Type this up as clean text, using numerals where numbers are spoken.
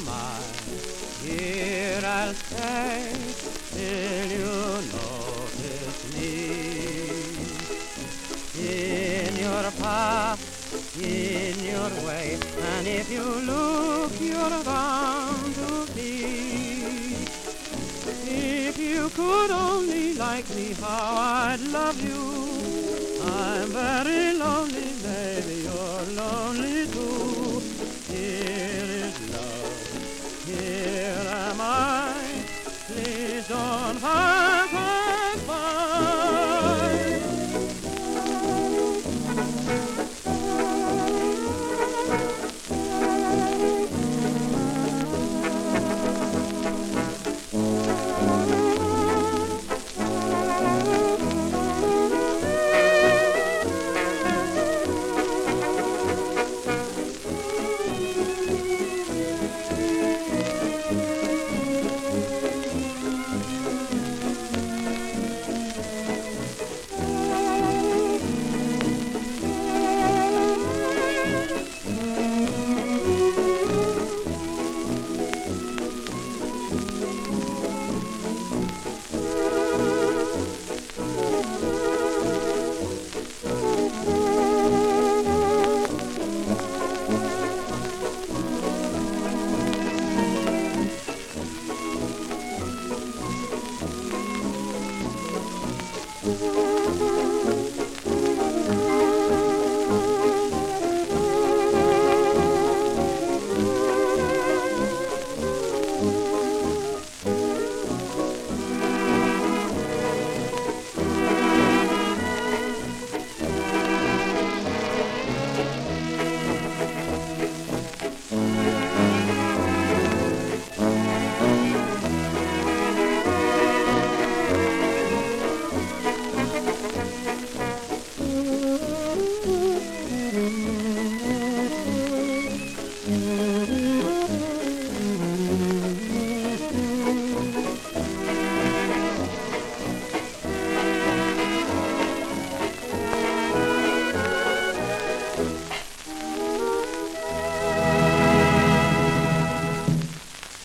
mine. Here I'll stay till you notice me. In your path, in your way, and if you look, you're bound to see. If you could only like me, how I'd love you. I'm very lonely, baby, you're lonely too.